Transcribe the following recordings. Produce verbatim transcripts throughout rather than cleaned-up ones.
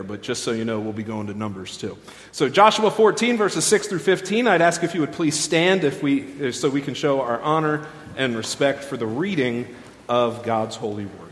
but just so you know, we'll be going to Numbers too. So Joshua fourteen, verses six through fifteen, I'd ask if you would please stand if we, so we can show our honor and respect for the reading of God's holy word.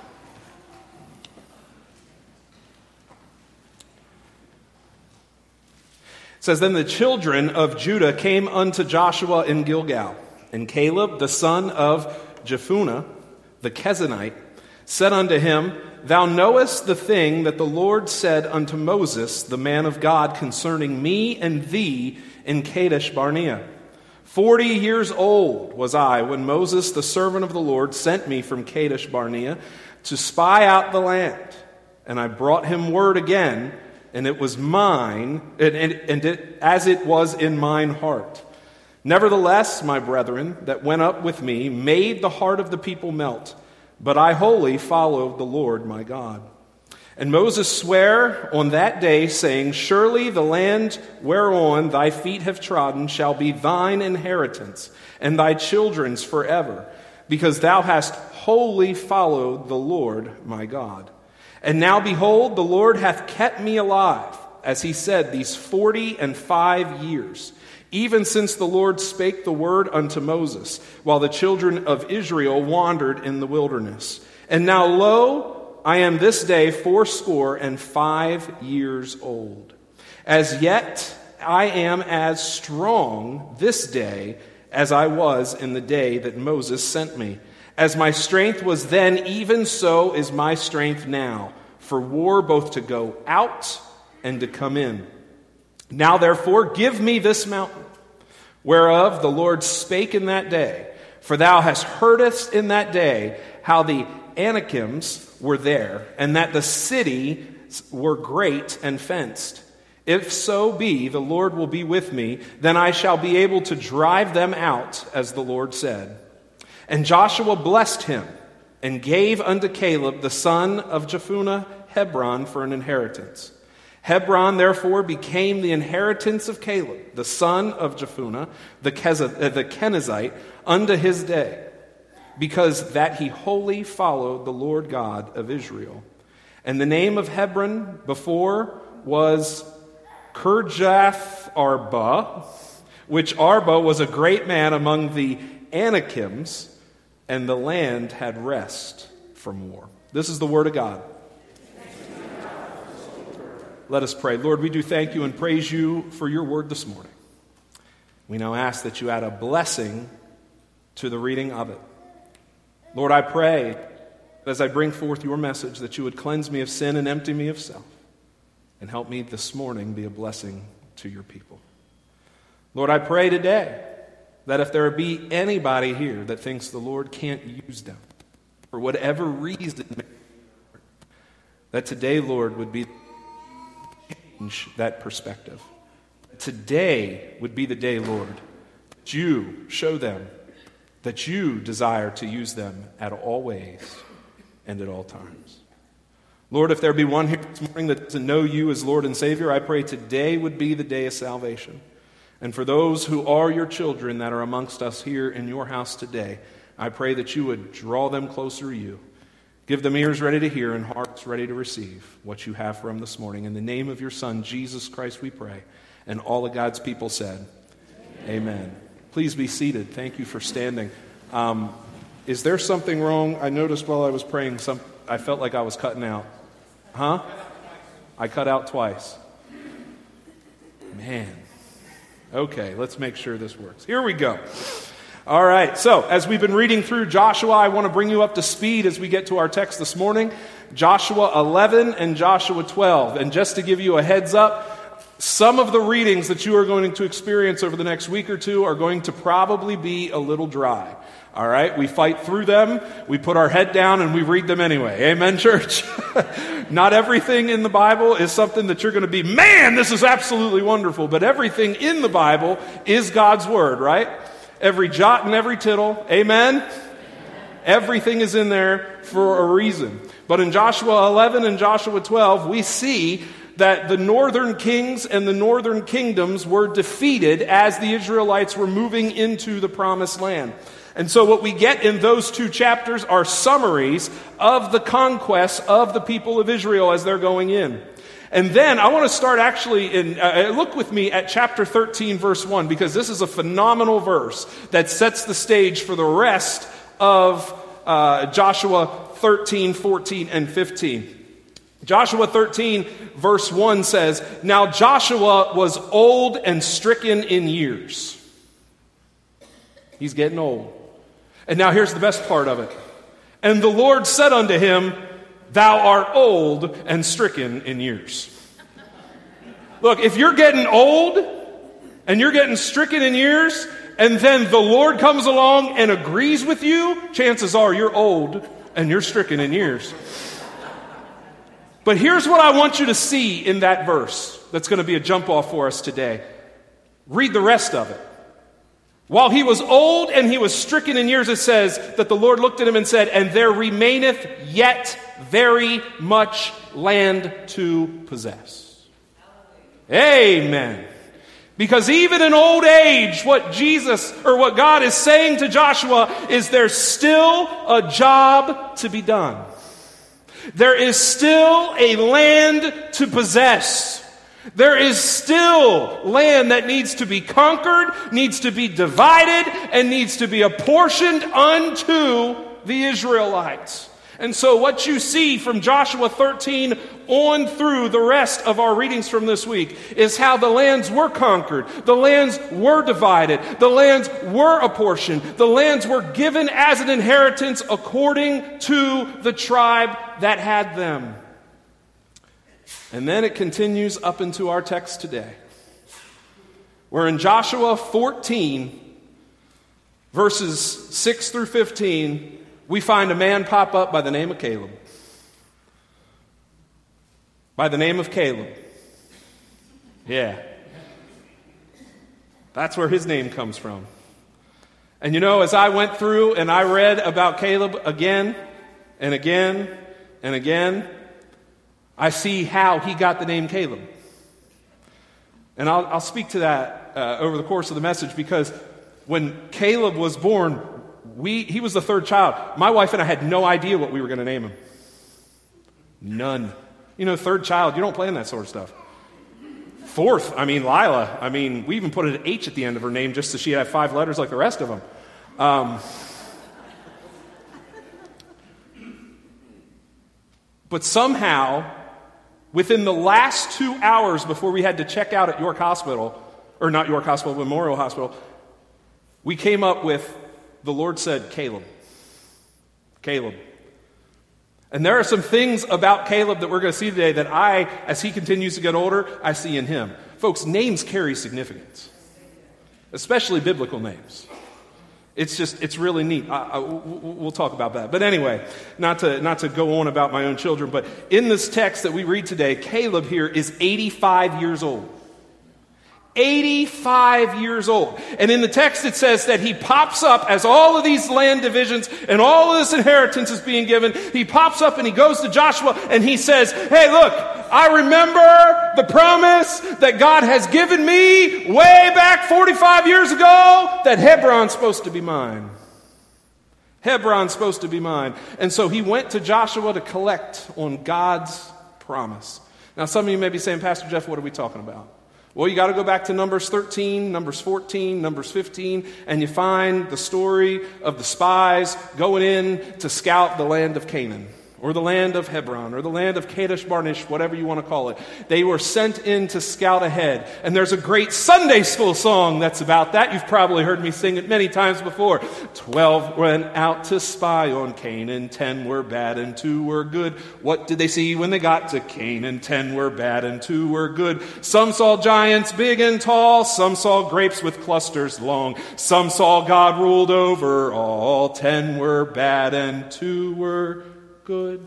It says, Then the children of Judah came unto Joshua in Gilgal, and Caleb, the son of Jephunneh, the Kenizzite, said unto him, Thou knowest the thing that the Lord said unto Moses, the man of God, concerning me and thee in Kadesh Barnea. Forty years old was I when Moses, the servant of the Lord, sent me from Kadesh Barnea to spy out the land. And I brought him word again, and it was mine, and, and, and it, as it was in mine heart. Nevertheless, my brethren, that went up with me, made the heart of the people melt. But I wholly followed the Lord my God. And Moses sware on that day, saying, Surely the land whereon thy feet have trodden shall be thine inheritance, and thy children's forever, because thou hast wholly followed the Lord my God. And now behold, the Lord hath kept me alive, as he said, these forty and five years, even since the Lord spake the word unto Moses, while the children of Israel wandered in the wilderness. And now, lo, I am this day fourscore and five years old. As yet I am as strong this day as I was in the day that Moses sent me. As my strength was then, even so is my strength now, for war both to go out and to come in. Now therefore give me this mountain, whereof the Lord spake in that day. For thou hast heardest in that day how the Anakims were there, and that the cities were great and fenced. If so be the Lord will be with me, then I shall be able to drive them out, as the Lord said. And Joshua blessed him, and gave unto Caleb the son of Jephunneh Hebron for an inheritance. Hebron therefore became the inheritance of Caleb, the son of Jephunneh, the Kenizzite, unto his day, because that he wholly followed the Lord God of Israel. And the name of Hebron before was Kirjath Arba, which Arba was a great man among the Anakims, and the land had rest from war. This is the word of God. Let us pray. Lord, we do thank you and praise you for your word this morning. We now ask that you add a blessing to the reading of it. Lord, I pray that as I bring forth your message, that you would cleanse me of sin and empty me of self, and help me this morning be a blessing to your people. Lord, I pray today that if there be anybody here that thinks the Lord can't use them for whatever reason, that today, Lord, would be change that perspective. Today would be the day, Lord, that you show them that you desire to use them at all ways and at all times. Lord, if there be one here this morning that doesn't know you as Lord and Savior, I pray today would be the day of salvation. And for those who are your children that are amongst us here in your house today, I pray that you would draw them closer to you. Give them ears ready to hear and hearts ready to receive what you have for them this morning. In the name of your Son, Jesus Christ, we pray. And all of God's people said, Amen. Amen. Please be seated. Thank you for standing. Um, is there something wrong? I noticed while I was praying, some I felt like I was cutting out. Huh? I cut out twice. Man. Okay, let's make sure this works. Here we go. All right, so as we've been reading through Joshua, I want to bring you up to speed as we get to our text this morning. Joshua eleven and Joshua twelve. And just to give you a heads up, some of the readings that you are going to experience over the next week or two are going to probably be a little dry. All right, we fight through them, we put our head down, and we read them anyway. Amen, church? Not everything in the Bible is something that you're going to be, man, this is absolutely wonderful. But everything in the Bible is God's word, right? Every jot and every tittle. Amen? Amen? Everything is in there for a reason. But in Joshua eleven and Joshua twelve, we see that the northern kings and the northern kingdoms were defeated as the Israelites were moving into the promised land. And so what we get in those two chapters are summaries of the conquests of the people of Israel as they're going in. And then I want to start actually in, uh, look with me at chapter thirteen, verse one, because this is a phenomenal verse that sets the stage for the rest of uh, Joshua thirteen, fourteen, and fifteen. Joshua thirteen, verse one says, "Now Joshua was old and stricken in years." He's getting old. And now here's the best part of it. "And the Lord said unto him, Thou art old and stricken in years." Look, if you're getting old and you're getting stricken in years, and then the Lord comes along and agrees with you, chances are you're old and you're stricken in years. But here's what I want you to see in that verse that's going to be a jump off for us today. Read the rest of it. "While he was old and he was stricken in years," it says that the Lord looked at him and said, "And there remaineth yet very much land to possess." Amen. Because even in old age, what Jesus, or what God is saying to Joshua is there's still a job to be done. There is still a land to possess. There is still land that needs to be conquered, needs to be divided, and needs to be apportioned unto the Israelites. And so what you see from Joshua thirteen on through the rest of our readings from this week is how the lands were conquered, the lands were divided, the lands were apportioned, the lands were given as an inheritance according to the tribe that had them. And then it continues up into our text today, where in Joshua fourteen, verses six through fifteen, we find a man pop up by the name of Caleb. By the name of Caleb. Yeah. That's where his name comes from. And you know, as I went through and I read about Caleb again and again and again, I see how he got the name Caleb. And I'll, I'll speak to that uh, over the course of the message, because when Caleb was born, we he was the third child. My wife and I had no idea what we were going to name him. None. You know, third child, you don't plan that sort of stuff. Fourth, I mean, Lila. I mean, we even put an H at the end of her name just so she'd have five letters like the rest of them. Um, but somehow, within the last two hours before we had to check out at York Hospital, or not York Hospital, Memorial Hospital, we came up with, the Lord said, Caleb. Caleb. And there are some things about Caleb that we're going to see today that I, as he continues to get older, I see in him. Folks, names carry significance, especially biblical names. It's just, it's really neat. I, I, we'll talk about that. But anyway, not to, not to go on about my own children, but in this text that we read today, Caleb here is eighty-five years old. eighty-five years old. And in the text it says that he pops up as all of these land divisions and all of this inheritance is being given. He pops up and he goes to Joshua and he says, hey, look, I remember the promise that God has given me way back forty-five years ago that Hebron's supposed to be mine. Hebron's supposed to be mine. And so he went to Joshua to collect on God's promise. Now some of you may be saying, Pastor Jeff, what are we talking about? Well, you got to go back to Numbers thirteen, Numbers fourteen, Numbers fifteen, and you find the story of the spies going in to scout the land of Canaan, or the land of Hebron, or the land of Kadesh Barnish, whatever you want to call it. They were sent in to scout ahead. And there's a great Sunday school song that's about that. You've probably heard me sing it many times before. Twelve went out to spy on Canaan, ten were bad and two were good. What did they see when they got to Canaan? Ten were bad and two were good. Some saw giants big and tall, some saw grapes with clusters long. Some saw God ruled over all, ten were bad and two were good.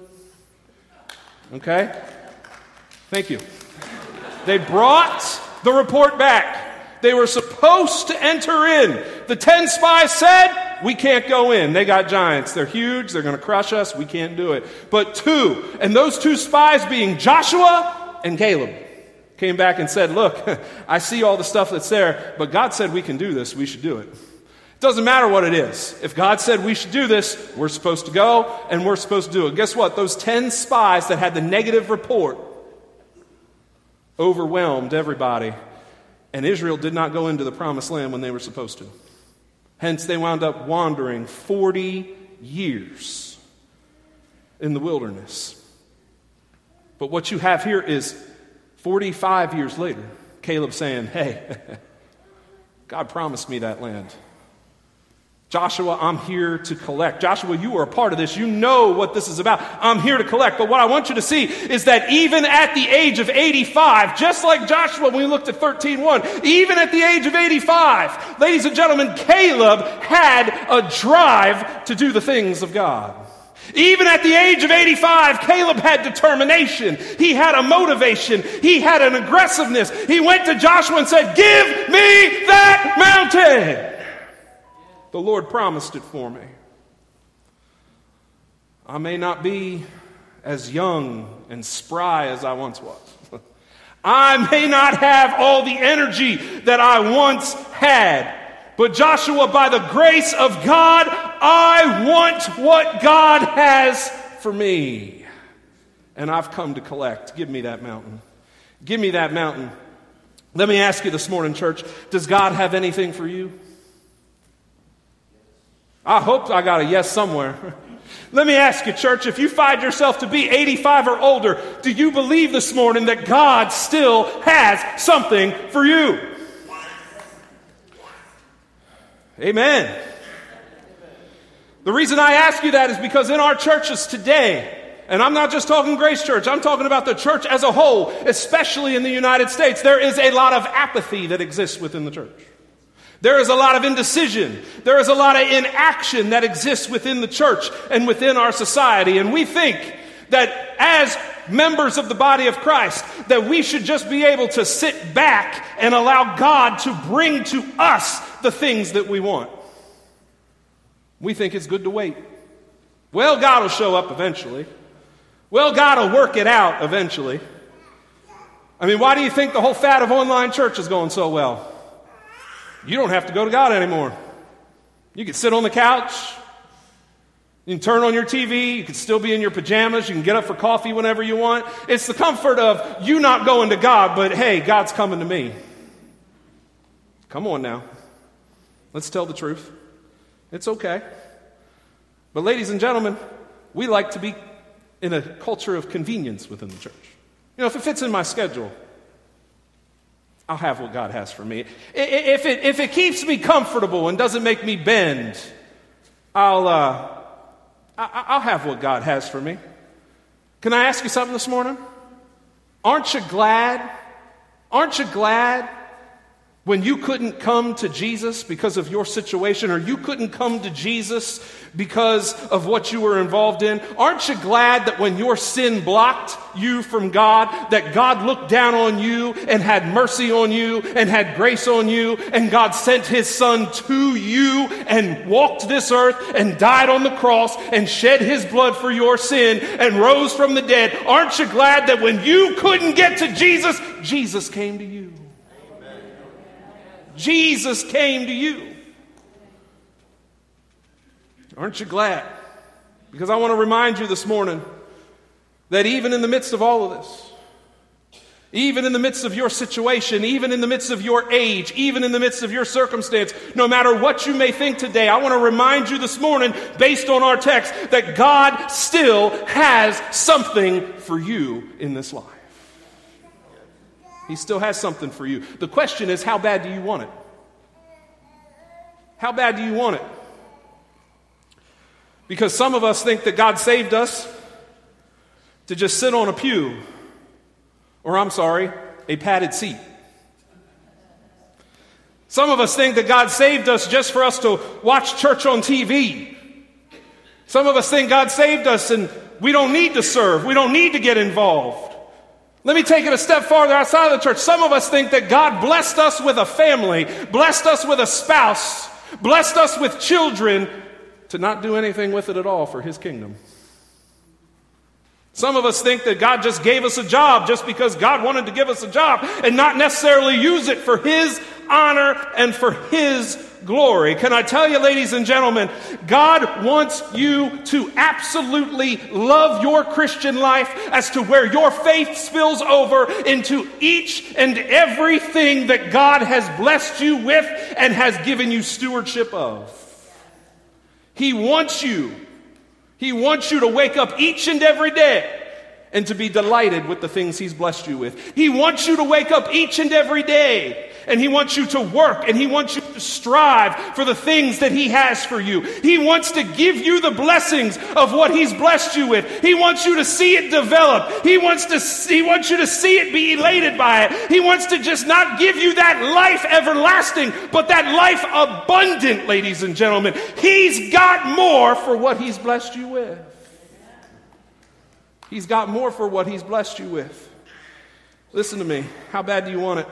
Okay? Thank you. They brought the report back. They were supposed to enter in. The ten spies said, we can't go in. They got giants. They're huge. They're going to crush us. We can't do it. But two, and those two spies being Joshua and Caleb, came back and said, look, I see all the stuff that's there, but God said we can do this. We should do it. Doesn't matter what it is. If God said we should do this, we're supposed to go, and we're supposed to do it. Guess what? Those ten spies that had the negative report overwhelmed everybody, and Israel did not go into the promised land when they were supposed to. Hence, they wound up wandering forty years in the wilderness. But what you have here is forty-five years later, Caleb saying, hey, God promised me that land. Joshua, I'm here to collect. Joshua, you are a part of this. You know what this is about. I'm here to collect. But what I want you to see is that even at the age of eighty-five, just like Joshua when we looked at thirteen one, even at the age of eighty-five, ladies and gentlemen, Caleb had a drive to do the things of God. Even at the age of eighty-five, Caleb had determination. He had a motivation. He had an aggressiveness. He went to Joshua and said, give me that mountain. The Lord promised it for me. I may not be as young and spry as I once was. I may not have all the energy that I once had. But Joshua, by the grace of God, I want what God has for me. And I've come to collect. Give me that mountain. Give me that mountain. Let me ask you this morning, church, does God have anything for you? I hope I got a yes somewhere. Let me ask you, church, if you find yourself to be eighty-five or older, do you believe this morning that God still has something for you? Amen. The reason I ask you that is because in our churches today, and I'm not just talking Grace Church, I'm talking about the church as a whole, especially in the United States, there is a lot of apathy that exists within the church. There is a lot of indecision. There is a lot of inaction that exists within the church and within our society. And we think that as members of the body of Christ, that we should just be able to sit back and allow God to bring to us the things that we want. We think it's good to wait. Well, God will show up eventually. Well, God will work it out eventually. I mean, why do you think the whole fad of online church is going so well? You don't have to go to God anymore. You can sit on the couch. You can turn on your T V. You can still be in your pajamas. You can get up for coffee whenever you want. It's the comfort of you not going to God, but hey, God's coming to me. Come on now. Let's tell the truth. It's okay. But ladies and gentlemen, we like to be in a culture of convenience within the church. You know, if it fits in my schedule, I'll have what God has for me. If it, if it keeps me comfortable and doesn't make me bend, I'll, uh, I'll have what God has for me. Can I ask you something this morning? Aren't you glad? Aren't you glad when you couldn't come to Jesus because of your situation, or you couldn't come to Jesus because of what you were involved in? Aren't you glad that when your sin blocked you from God, that God looked down on you and had mercy on you and had grace on you, and God sent His Son to you and walked this earth and died on the cross and shed His blood for your sin and rose from the dead? Aren't you glad that when you couldn't get to Jesus, Jesus came to you? Jesus came to you. Aren't you glad? Because I want to remind you this morning that even in the midst of all of this, even in the midst of your situation, even in the midst of your age, even in the midst of your circumstance, no matter what you may think today, I want to remind you this morning, based on our text, that God still has something for you in this life. He still has something for you. The question is, how bad do you want it? How bad do you want it? Because some of us think that God saved us to just sit on a pew, or I'm sorry, a padded seat. Some of us think that God saved us just for us to watch church on T V. Some of us think God saved us and we don't need to serve. We don't need to get involved. Let me take it a step farther outside of the church. Some of us think that God blessed us with a family, blessed us with a spouse, blessed us with children, to not do anything with it at all for His kingdom. Some of us think that God just gave us a job just because God wanted to give us a job and not necessarily use it for His honor and for His glory. Can I tell you, ladies and gentlemen, God wants you to absolutely love your Christian life as to where your faith spills over into each and everything that God has blessed you with and has given you stewardship of. He wants you He wants you to wake up each and every day and to be delighted with the things He's blessed you with. He wants you to wake up each and every day, and He wants you to work, and He wants you to strive for the things that He has for you. He wants to give you the blessings of what He's blessed you with. He wants you to see it develop. He wants to see, He wants you to see it, be elated by it. He wants to just not give you that life everlasting, but that life abundant, ladies and gentlemen. He's got more for what He's blessed you with. He's got more for what He's blessed you with. Listen to me. How bad do you want it?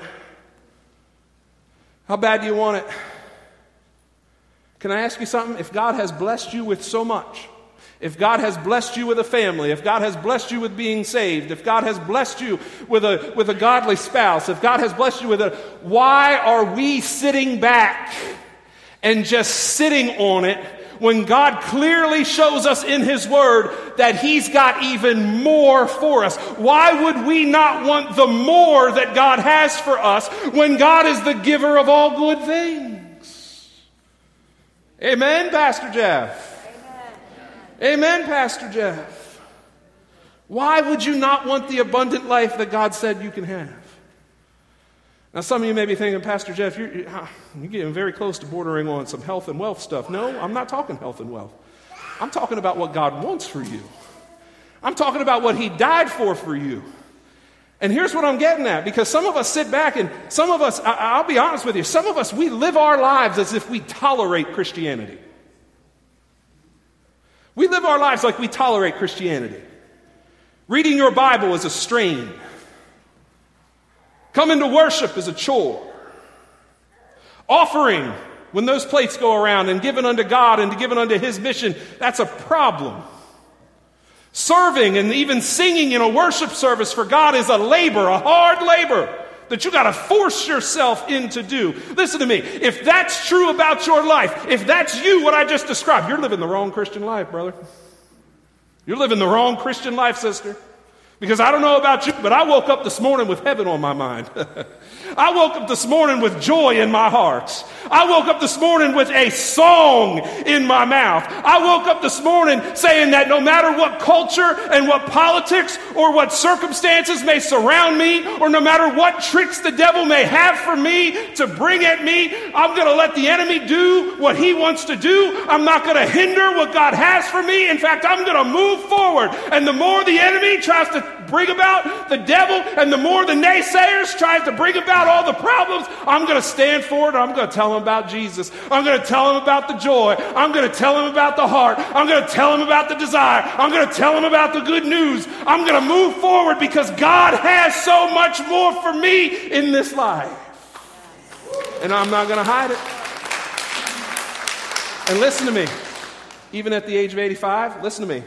How bad do you want it? Can I ask you something? If God has blessed you with so much, if God has blessed you with a family, if God has blessed you with being saved, if God has blessed you with a, with a godly spouse, if God has blessed you with a, why are we sitting back and just sitting on it when God clearly shows us in His Word that He's got even more for us? Why would we not want the more that God has for us when God is the giver of all good things? Amen, Pastor Jeff. Amen, Amen Pastor Jeff. Why would you not want the abundant life that God said you can have? Now, some of you may be thinking, Pastor Jeff, you're, you're getting very close to bordering on some health and wealth stuff. No, I'm not talking health and wealth. I'm talking about what God wants for you. I'm talking about what He died for for you. And here's what I'm getting at, because some of us sit back and some of us, I, I'll be honest with you, some of us, we live our lives as if we tolerate Christianity. We live our lives like we tolerate Christianity. Reading your Bible is a strain. Coming to worship is a chore. Offering, when those plates go around, and giving unto God and giving unto His mission, that's a problem. Serving and even singing in a worship service for God is a labor, a hard labor that you got to force yourself in to do. Listen to me. If that's true about your life, if that's you, what I just described, you're living the wrong Christian life, brother. You're living the wrong Christian life, sister. Because I don't know about you, but I woke up this morning with heaven on my mind. I woke up this morning with joy in my heart. I woke up this morning with a song in my mouth. I woke up this morning saying that no matter what culture and what politics or what circumstances may surround me, or no matter what tricks the devil may have for me to bring at me, I'm going to let the enemy do what he wants to do. I'm not going to hinder what God has for me. In fact, I'm going to move forward. And the more the enemy tries to bring about the devil, and the more the naysayers tries to bring about all the problems, I'm going to stand for it. I'm going to tell them about Jesus. I'm going to tell them about the joy. I'm going to tell them about the heart. I'm going to tell them about the desire. I'm going to tell them about the good news. I'm going to move forward because God has so much more for me in this life. And I'm not going to hide it. And listen to me. Even at the age of eighty-five, listen to me.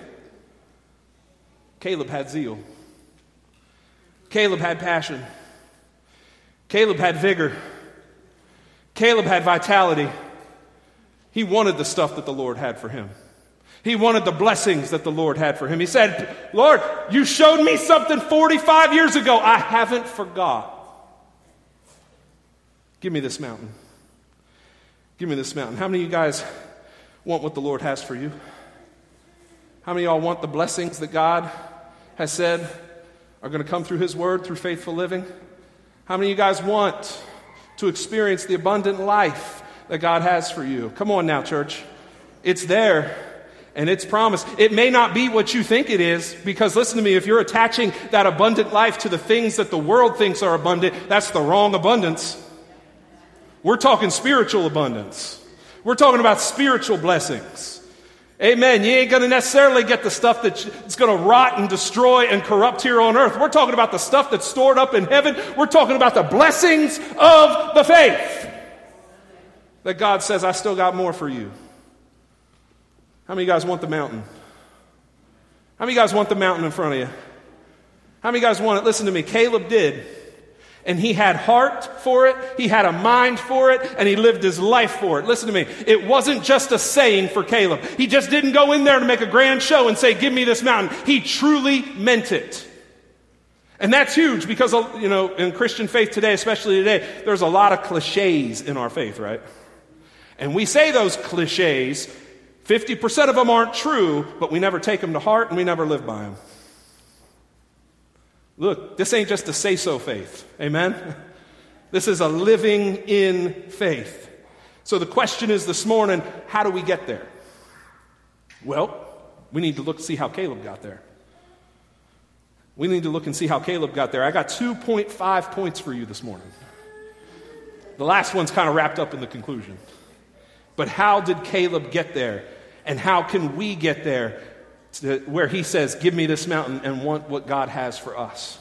Caleb had zeal. Caleb had passion. Caleb had vigor. Caleb had vitality. He wanted the stuff that the Lord had for him. He wanted the blessings that the Lord had for him. He said, Lord, you showed me something forty-five years ago. I haven't forgot. Give me this mountain. Give me this mountain. How many of you guys want what the Lord has for you? How many of y'all want the blessings that God has said are going to come through His Word, through faithful living? How many of you guys want to experience the abundant life that God has for you? Come on now, church. It's there, and it's promised. It may not be what you think it is, because listen to me, if you're attaching that abundant life to the things that the world thinks are abundant, that's the wrong abundance. We're talking spiritual abundance. We're talking about spiritual blessings. Amen. You ain't going to necessarily get the stuff that's going to rot and destroy and corrupt here on earth. We're talking about the stuff that's stored up in heaven. We're talking about the blessings of the faith that God says, I still got more for you. How many of you guys want the mountain? How How many guys want the mountain in front of you? How many guys want it? Listen to me. Caleb did. And he had heart for it, he had a mind for it, and he lived his life for it. Listen to me. It wasn't just a saying for Caleb. He just didn't go in there to make a grand show and say, give me this mountain. He truly meant it. And that's huge because, you know, in Christian faith today, especially today, there's a lot of cliches in our faith, right? And we say those cliches, fifty percent of them aren't true, but we never take them to heart and we never live by them. Look, this ain't just a say-so faith. Amen? This is a living in faith. So the question is this morning, how do we get there? Well, we need to look and see how Caleb got there. We need to look and see how Caleb got there. I got two point five points for you this morning. The last one's kind of wrapped up in the conclusion. But how did Caleb get there? And how can we get there? Where he says, give me this mountain and want what God has for us.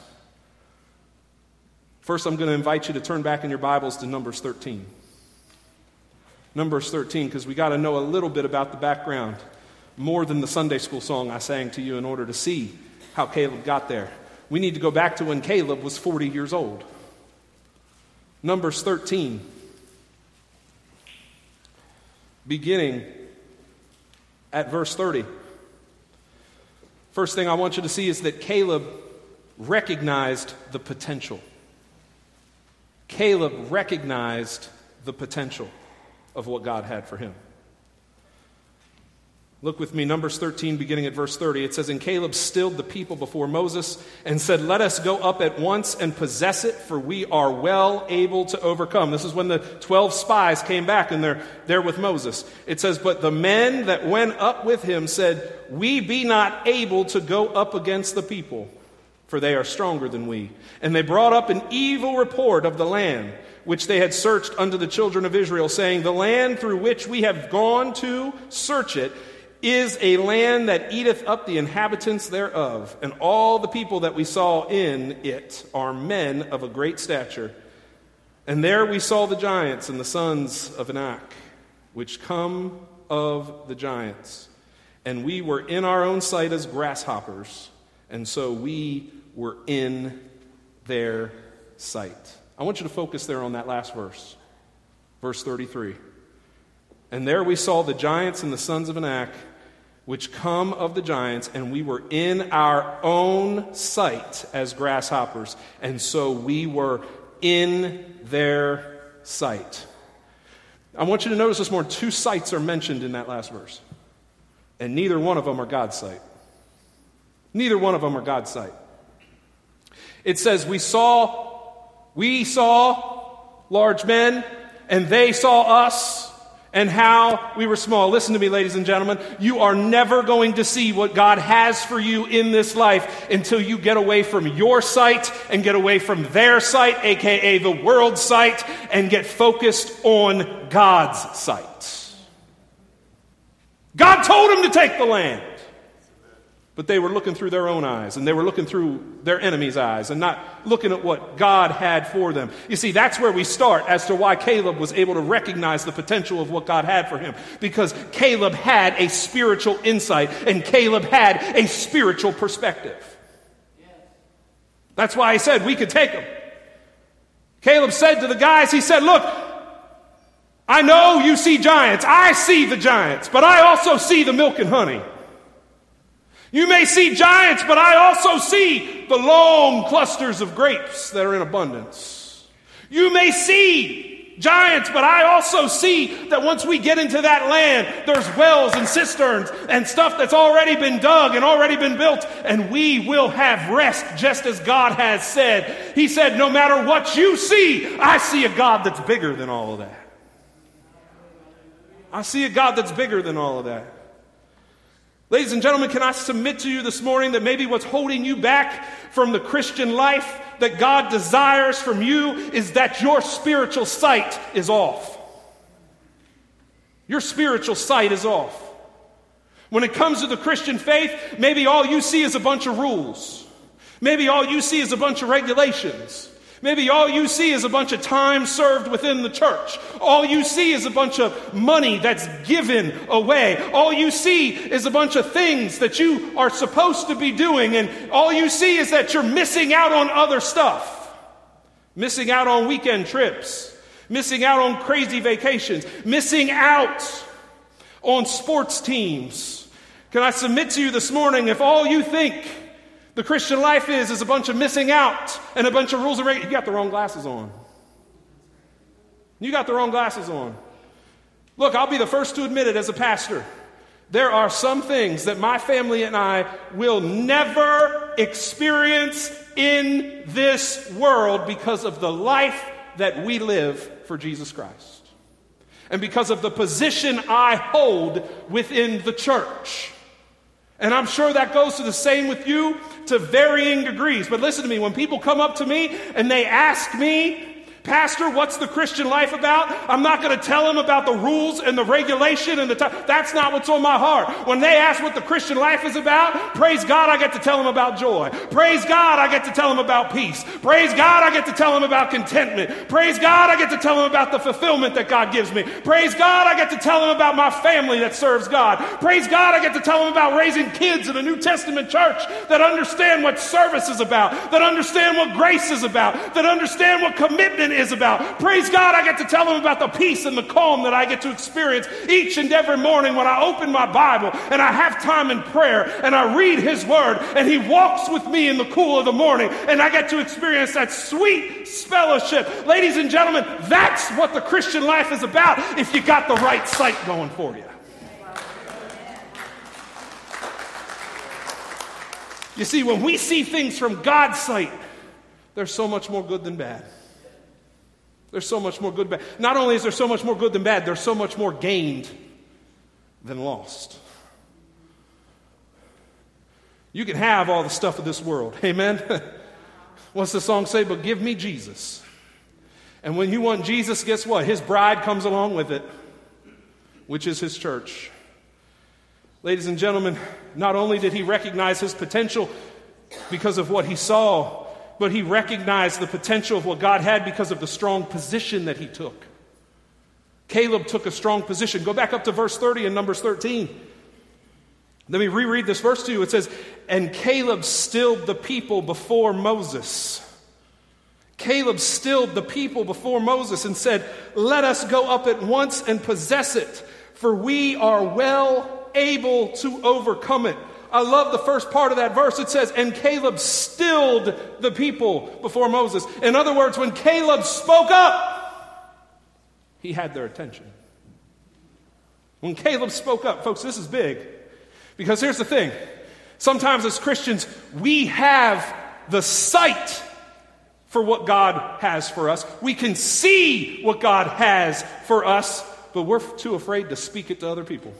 First, I'm going to invite you to turn back in your Bibles to Numbers thirteen. Numbers thirteen, because we got to know a little bit about the background, more than the Sunday school song I sang to you in order to see how Caleb got there. We need to go back to when Caleb was forty years old. Numbers thirteen, beginning at verse thirty. First thing I want you to see is that Caleb recognized the potential. Caleb recognized the potential of what God had for him. Look with me, Numbers thirteen, beginning at verse thirty. It says, and Caleb stilled the people before Moses and said, let us go up at once and possess it, for we are well able to overcome. This is when the twelve spies came back and they're there with Moses. It says, but the men that went up with him said, we be not able to go up against the people, for they are stronger than we. And they brought up an evil report of the land, which they had searched unto the children of Israel, saying, the land through which we have gone to search it is a land that eateth up the inhabitants thereof, and all the people that we saw in it are men of a great stature. And there we saw the giants and the sons of Anak, which come of the giants. And we were in our own sight as grasshoppers, and so we were in their sight. I want you to focus there on that last verse, verse thirty-three. And there we saw the giants and the sons of Anak, which come of the giants, and we were in our own sight as grasshoppers, and so we were in their sight. I want you to notice this morning, two sights are mentioned in that last verse, and neither one of them are God's sight. Neither one of them are God's sight. It says, we saw, we saw large men, and they saw us, and how we were small. Listen to me, ladies and gentlemen. You are never going to see what God has for you in this life until you get away from your sight and get away from their sight, a k a the world's sight, and get focused on God's sight. God told them to take the land. But they were looking through their own eyes, and they were looking through their enemy's eyes, and not looking at what God had for them. You see, that's where we start as to why Caleb was able to recognize the potential of what God had for him. Because Caleb had a spiritual insight, and Caleb had a spiritual perspective. That's why he said we could take them. Caleb said to the guys, he said, look, I know you see giants. I see the giants, but I also see the milk and honey. You may see giants, but I also see the long clusters of grapes that are in abundance. You may see giants, but I also see that once we get into that land, there's wells and cisterns and stuff that's already been dug and already been built, and we will have rest just as God has said. He said, no matter what you see, I see a God that's bigger than all of that. I see a God that's bigger than all of that. Ladies and gentlemen, can I submit to you this morning that maybe what's holding you back from the Christian life that God desires from you is that your spiritual sight is off. Your spiritual sight is off. When it comes to the Christian faith, maybe all you see is a bunch of rules. Maybe all you see is a bunch of regulations. Maybe all you see is a bunch of time served within the church. All you see is a bunch of money that's given away. All you see is a bunch of things that you are supposed to be doing. And all you see is that you're missing out on other stuff. Missing out on weekend trips. Missing out on crazy vacations. Missing out on sports teams. Can I submit to you this morning, if all you think the Christian life is, is a bunch of missing out and a bunch of rules and regulations, you got the wrong glasses on. You got the wrong glasses on. Look, I'll be the first to admit it as a pastor. There are some things that my family and I will never experience in this world because of the life that we live for Jesus Christ. And because of the position I hold within the church. And I'm sure that goes to the same with you to varying degrees. But listen to me, when people come up to me and they ask me, Pastor, what's the Christian life about? I'm not going to tell them about the rules and the regulation and the time. That's not what's on my heart. When they ask what the Christian life is about, praise God, I get to tell them about joy. Praise God, I get to tell them about peace. Praise God, I get to tell them about contentment. Praise God, I get to tell them about the fulfillment that God gives me. Praise God, I get to tell them about my family that serves God. Praise God, I get to tell them about raising kids in a New Testament church that understand what service is about, that understand what grace is about, that understand what commitment is about. Praise God, I get to tell them about the peace and the calm that I get to experience each and every morning when I open my Bible and I have time in prayer and I read His Word and He walks with me in the cool of the morning and I get to experience that sweet fellowship. Ladies and gentlemen, that's what the Christian life is about if you got the right sight going for you. You see, when we see things from God's sight, there's so much more good than bad. There's so much more good than bad. Not only is there so much more good than bad, there's so much more gained than lost. You can have all the stuff of this world. Amen? What's the song say? But give me Jesus. And when you want Jesus, guess what? His bride comes along with it, which is His church. Ladies and gentlemen, not only did He recognize His potential because of what He saw, but He recognized the potential of what God had because of the strong position that He took. Caleb took a strong position. Go back up to verse thirty in Numbers thirteen. Let me reread this verse to you. It says, and Caleb stilled the people before Moses. Caleb stilled the people before Moses and said, let us go up at once and possess it, for we are well able to overcome it. I love the first part of that verse. It says, and Caleb stilled the people before Moses. In other words, when Caleb spoke up, he had their attention. When Caleb spoke up, folks, this is big. Because here's the thing. Sometimes as Christians, we have the sight for what God has for us. We can see what God has for us, but we're too afraid to speak it to other people.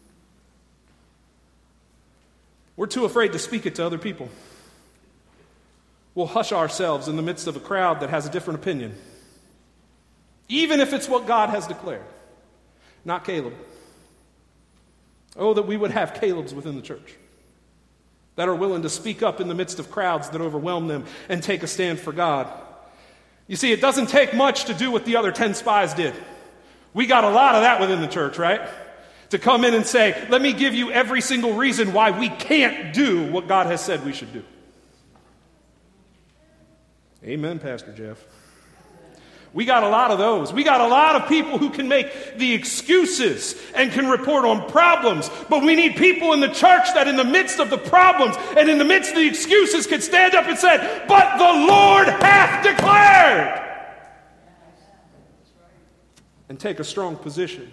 We're too afraid to speak it to other people. We'll hush ourselves in the midst of a crowd that has a different opinion. Even if it's what God has declared. Not Caleb. Oh, that we would have Calebs within the church that are willing to speak up in the midst of crowds that overwhelm them and take a stand for God. You see, it doesn't take much to do what the other ten spies did. We got a lot of that within the church, right? To come in and say, let me give you every single reason why we can't do what God has said we should do. Amen, Pastor Jeff. We got a lot of those. We got a lot of people who can make the excuses and can report on problems. But we need people in the church that in the midst of the problems and in the midst of the excuses can stand up and say, but the Lord hath declared. And take a strong position.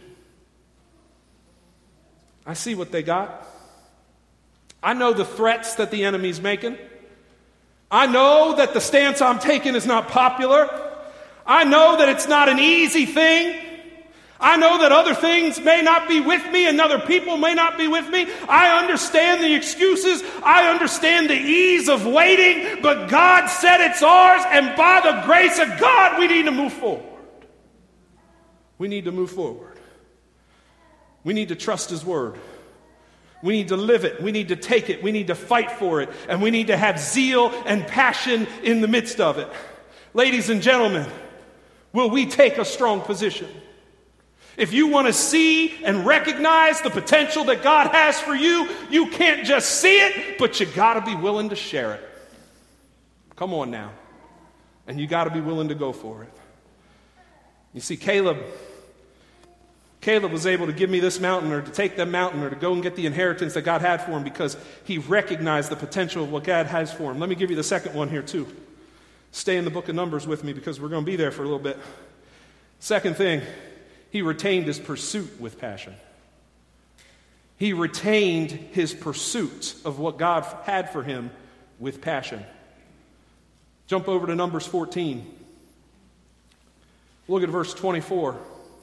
I see what they got. I know the threats that the enemy's making. I know that the stance I'm taking is not popular. I know that it's not an easy thing. I know that other things may not be with me and other people may not be with me. I understand the excuses. I understand the ease of waiting. But God said it's ours, and by the grace of God, we need to move forward. We need to move forward. We need to trust His word. We need to live it. We need to take it. We need to fight for it. And we need to have zeal and passion in the midst of it. Ladies and gentlemen, will we take a strong position? If you want to see and recognize the potential that God has for you, you can't just see it, but you got to be willing to share it. Come on now. And you got to be willing to go for it. You see, Caleb, Caleb was able to give me this mountain or to take that mountain or to go and get the inheritance that God had for him because he recognized the potential of what God has for him. Let me give you the second one here too. Stay in the book of Numbers with me because we're going to be there for a little bit. Second thing, he retained his pursuit with passion. He retained his pursuit of what God had for him with passion. Jump over to Numbers fourteen. Look at verse twenty-four.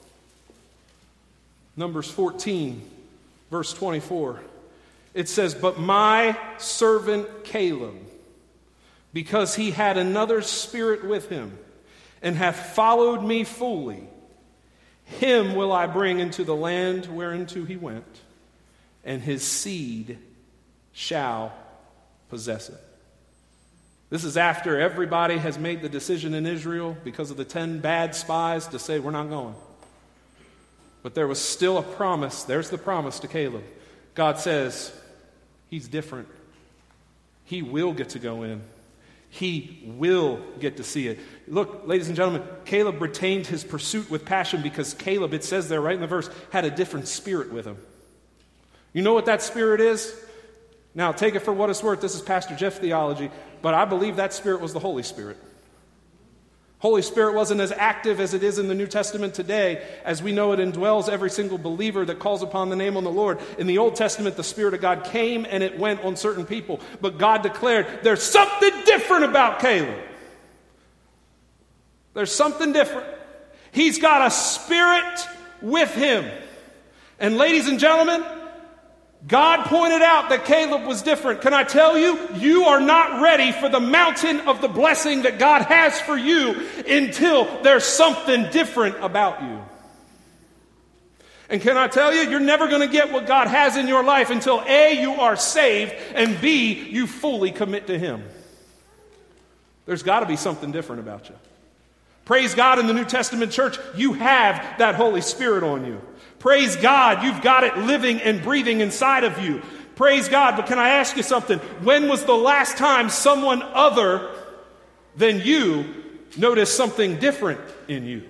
Numbers fourteen, verse twenty-four. It says, "But my servant Caleb, because he had another spirit with him, and hath followed me fully, him will I bring into the land whereinto he went, and his seed shall possess it." This is after everybody has made the decision in Israel because of the ten bad spies to say, we're not going. But there was still a promise. There's the promise to Caleb. God says, he's different. He will get to go in. He will get to see it. Look, ladies and gentlemen, Caleb retained his pursuit with passion because Caleb, it says there right in the verse, had a different spirit with him. You know what that spirit is? Now, take it for what it's worth. This is Pastor Jeff theology, but I believe that spirit was the Holy Spirit. Holy Spirit wasn't as active as it is in the New Testament today. As we know, it indwells every single believer that calls upon the name of the Lord. In the Old Testament, the Spirit of God came and it went on certain people. But God declared, there's something different about Caleb. There's something different. He's got a spirit with him. And ladies and gentlemen, God pointed out that Caleb was different. Can I tell you, you are not ready for the mountain of the blessing that God has for you until there's something different about you. And can I tell you, you're never going to get what God has in your life until A, you are saved, and B, you fully commit to Him. There's got to be something different about you. Praise God, in the New Testament church, you have that Holy Spirit on you. Praise God, you've got it living and breathing inside of you. Praise God, but can I ask you something? When was the last time someone other than you noticed something different in you?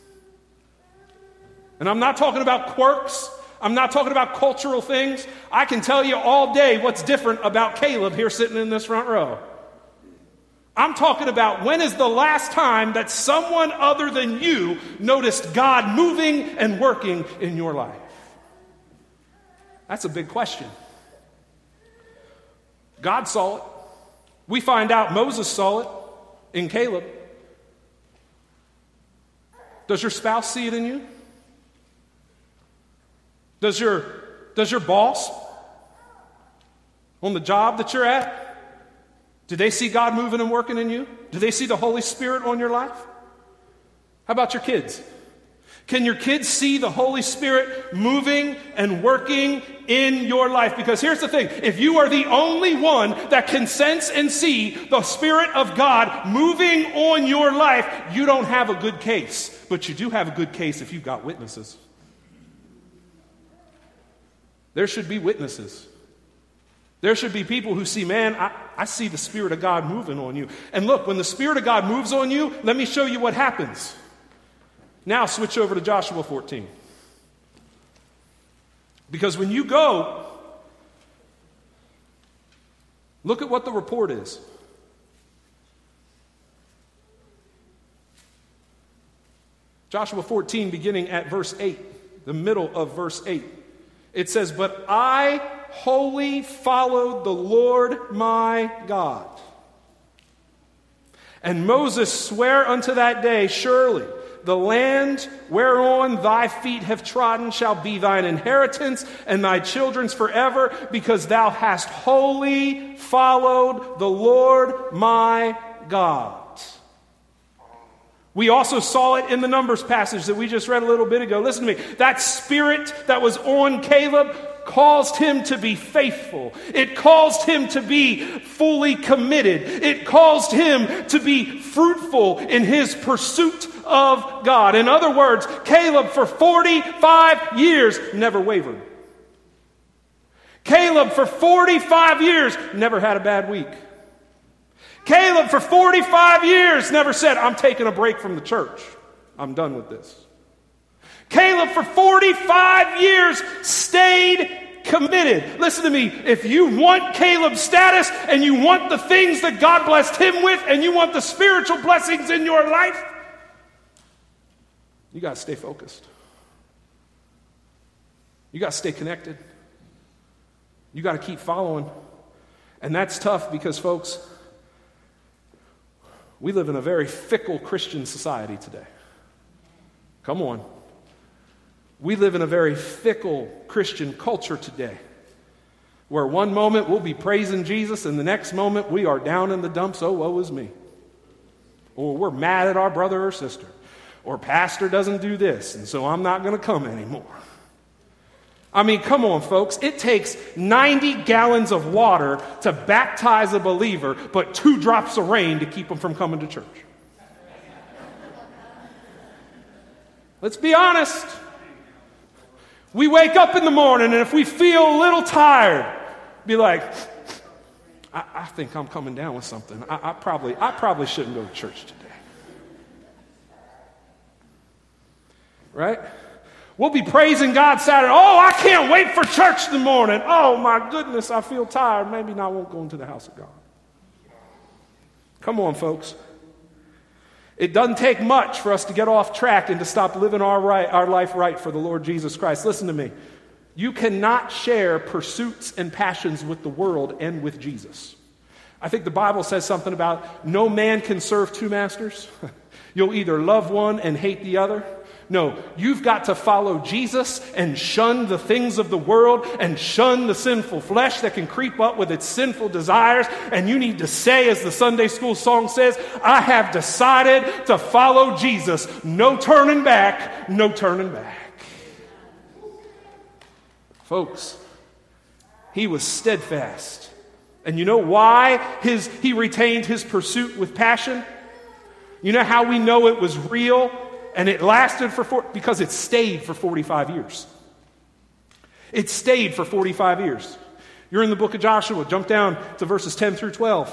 And I'm not talking about quirks. I'm not talking about cultural things. I can tell you all day what's different about Caleb here sitting in this front row. I'm talking about when is the last time that someone other than you noticed God moving and working in your life? That's a big question. God saw it. We find out Moses saw it in Caleb. Does your spouse see it in you? Does your, does your boss on the job that you're at, do they see God moving and working in you? Do they see the Holy Spirit on your life? How about your kids? Can your kids see the Holy Spirit moving and working in your life? Because here's the thing. If you are the only one that can sense and see the Spirit of God moving on your life, you don't have a good case. But you do have a good case if you've got witnesses. There should be witnesses. There should be people who see, man, I, I see the Spirit of God moving on you. And look, when the Spirit of God moves on you, let me show you what happens. Now switch over to Joshua fourteen. Because when you go, look at what the report is. Joshua fourteen, beginning at verse eight, the middle of verse eight. It says, "But I wholly followed the Lord my God. And Moses sware unto that day, surely the land whereon thy feet have trodden shall be thine inheritance and thy children's forever, because thou hast wholly followed the Lord my God." We also saw it in the Numbers passage that we just read a little bit ago. Listen to me. That spirit that was on Caleb caused him to be faithful. It caused him to be fully committed. It caused him to be fruitful in his pursuit of God. In other words, Caleb for forty-five years never wavered. Caleb for forty-five years never had a bad week. Caleb for forty-five years never said, I'm taking a break from the church. I'm done with this. Caleb for forty-five years stayed committed. Listen to me. If you want Caleb's status and you want the things that God blessed him with and you want the spiritual blessings in your life, you got to stay focused. You got to stay connected. You got to keep following. And that's tough because, folks, we live in a very fickle Christian society today. Come on. We live in a very fickle Christian culture today, where one moment we'll be praising Jesus and the next moment we are down in the dumps, oh, woe is me. Or we're mad at our brother or sister. Or pastor doesn't do this, and so I'm not going to come anymore. I mean, come on, folks. It takes ninety gallons of water to baptize a believer, but two drops of rain to keep them from coming to church. Let's be honest. We wake up in the morning, and if we feel a little tired, be like, I, I think I'm coming down with something. I, I probably, I probably shouldn't go to church today. Right? We'll be praising God Saturday. Oh, I can't wait for church in the morning. Oh, my goodness, I feel tired. Maybe I won't go into the house of God. Come on, folks. It doesn't take much for us to get off track and to stop living our, right, our life right for the Lord Jesus Christ. Listen to me. You cannot share pursuits and passions with the world and with Jesus. I think the Bible says something about no man can serve two masters. You'll either love one and hate the other. No, you've got to follow Jesus and shun the things of the world and shun the sinful flesh that can creep up with its sinful desires. And you need to say, as the Sunday school song says, I have decided to follow Jesus. No turning back, no turning back. Folks, he was steadfast. And you know why his, he retained his pursuit with passion? You know how we know it was real? And it lasted for four, because it stayed for forty-five years. It stayed for forty-five years. You're in the book of Joshua. Jump down to verses ten through twelve.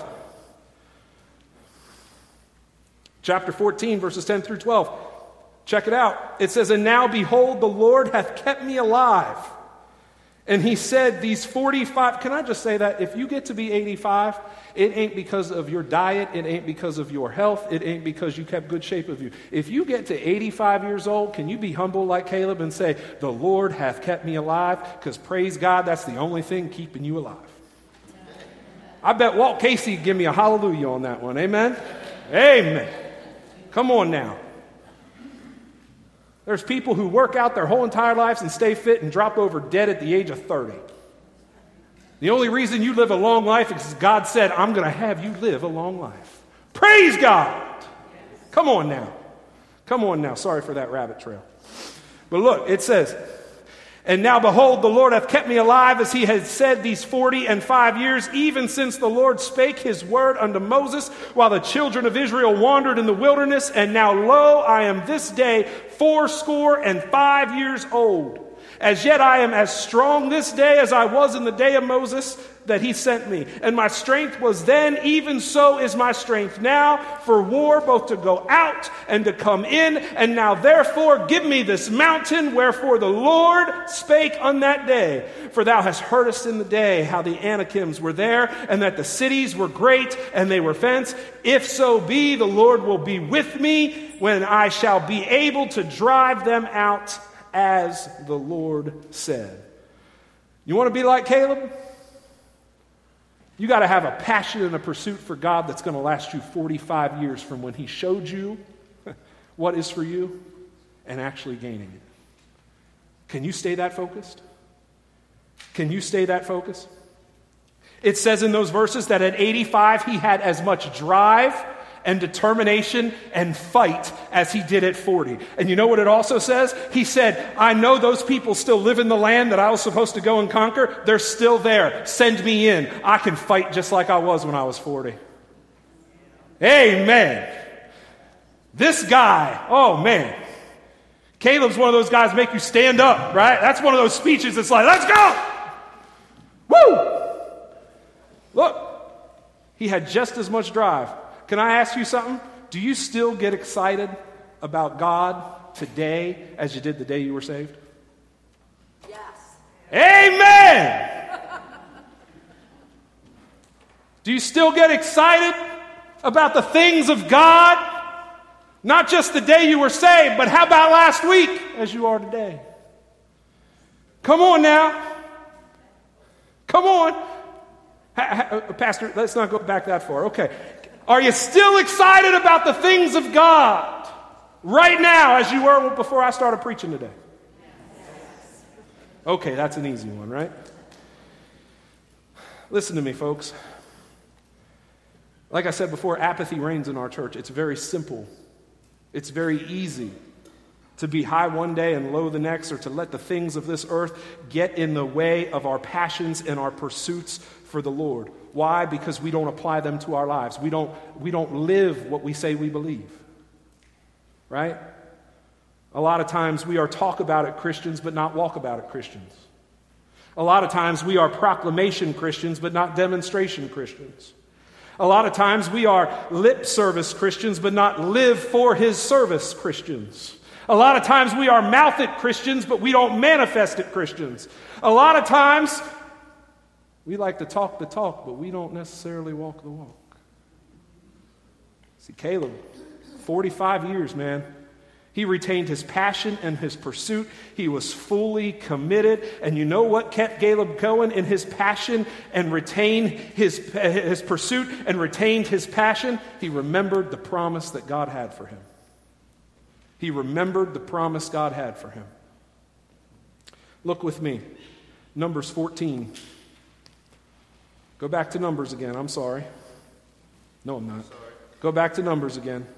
Chapter fourteen, verses ten through twelve. Check it out. It says, and now behold, the Lord hath kept me alive. And he said, these forty-five, can I just say that? If you get to be eighty-five, it ain't because of your diet, it ain't because of your health, it ain't because you kept good shape of you. If you get to eighty-five years old, can you be humble like Caleb and say, the Lord hath kept me alive? Because praise God, that's the only thing keeping you alive. I bet Walt Casey would give me a hallelujah on that one. Amen? Amen. Come on now. There's people who work out their whole entire lives and stay fit and drop over dead at the age of thirty. The only reason you live a long life is because God said, I'm going to have you live a long life. Praise God. Come on now. Come on now. Sorry for that rabbit trail. But look, it says, and now behold, the Lord hath kept me alive as he had said these forty and five years, even since the Lord spake his word unto Moses, while the children of Israel wandered in the wilderness. And now lo, I am this day fourscore and five years old. As yet I am as strong this day as I was in the day of Moses that he sent me. And my strength was then, even so is my strength now for war, both to go out and to come in. And now therefore give me this mountain, wherefore the Lord spake on that day. For thou hast heard us in the day how the Anakims were there, and that the cities were great, and they were fenced. If so be, the Lord will be with me when I shall be able to drive them out, as the Lord said. You want to be like Caleb? You got to have a passion and a pursuit for God that's going to last you forty-five years from when he showed you what is for you and actually gaining it. Can you stay that focused? Can you stay that focused? It says in those verses that at eighty-five he had as much drive and determination and fight as he did at forty. And you know what it also says? He said, I know those people still live in the land that I was supposed to go and conquer. They're still there. Send me in. I can fight just like I was when I was forty. Amen. This guy, oh man. Caleb's one of those guys make you stand up, right? That's one of those speeches that's like, let's go! Woo! Look, he had just as much drive. Can I ask you something? Do you still get excited about God today as you did the day you were saved? Yes. Amen! Do you still get excited about the things of God? Not just the day you were saved, but how about last week as you are today? Come on now. Come on. Ha, ha, Pastor, let's not go back that far. Okay. Are you still excited about the things of God right now as you were before I started preaching today? Okay, that's an easy one, right? Listen to me, folks. Like I said before, apathy reigns in our church. It's very simple. It's very easy to be high one day and low the next, or to let the things of this earth get in the way of our passions and our pursuits for the Lord. Why? Because we don't apply them to our lives. We don't, we don't live what we say we believe. Right? A lot of times we are talk about it Christians, but not walk about it Christians. A lot of times we are proclamation Christians, but not demonstration Christians. A lot of times we are lip service Christians, but not live for his service Christians. A lot of times we are mouth it Christians, but we don't manifest it Christians. A lot of times we like to talk the talk, but we don't necessarily walk the walk. See, Caleb, forty-five years, man. He retained his passion and his pursuit. He was fully committed. And you know what kept Caleb going in his passion and retained his, his pursuit and retained his passion? He remembered the promise that God had for him. He remembered the promise God had for him. Look with me. Numbers fourteen. Go back to Numbers again. I'm sorry. No, I'm not. Go back to Numbers again.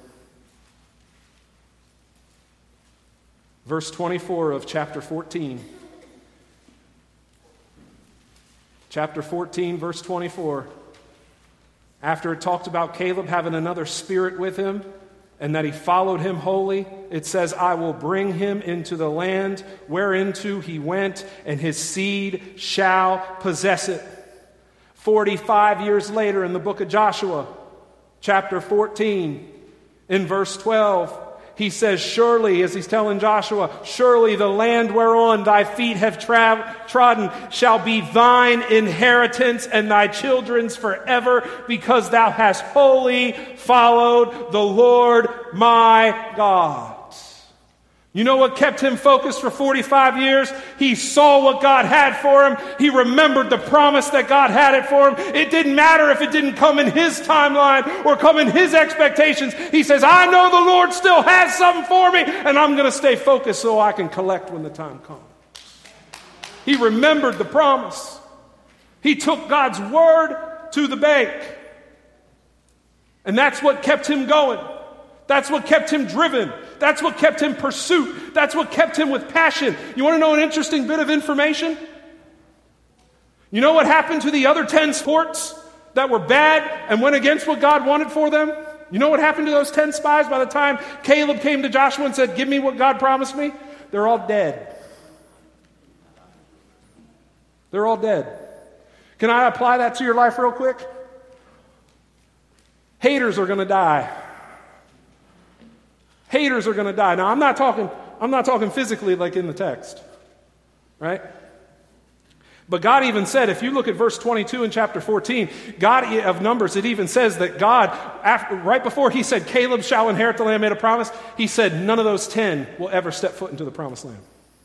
Verse twenty-four of chapter fourteen. Chapter fourteen, verse twenty-four. After it talked about Caleb having another spirit with him and that he followed him wholly, it says, I will bring him into the land whereinto he went, and his seed shall possess it. Forty-five years later in the book of Joshua, chapter fourteen, in verse twelve, he says, surely, as he's telling Joshua, surely the land whereon thy feet have tra- trodden shall be thine inheritance and thy children's forever, because thou hast wholly followed the Lord my God. You know what kept him focused for forty-five years? He saw what God had for him. He remembered the promise that God had it for him. It didn't matter if it didn't come in his timeline or come in his expectations. He says, I know the Lord still has something for me, and I'm going to stay focused so I can collect when the time comes. He remembered the promise. He took God's word to the bank. And that's what kept him going. That's what kept him driven. That's what kept him pursuit. That's what kept him with passion. You want to know an interesting bit of information? You know what happened to the other ten sports that were bad and went against what God wanted for them? You know what happened to those ten spies by the time Caleb came to Joshua and said, give me what God promised me? They're all dead. They're all dead. Can I apply that to your life real quick? Haters are going to die. Haters are going to die. Now, I'm not talking, I'm not talking physically like in the text, right? But God even said, if you look at verse twenty-two in chapter fourteen, God of Numbers, it even says that God, after, right before he said, Caleb shall inherit the land, made a promise, he said, none of those ten will ever step foot into the promised land.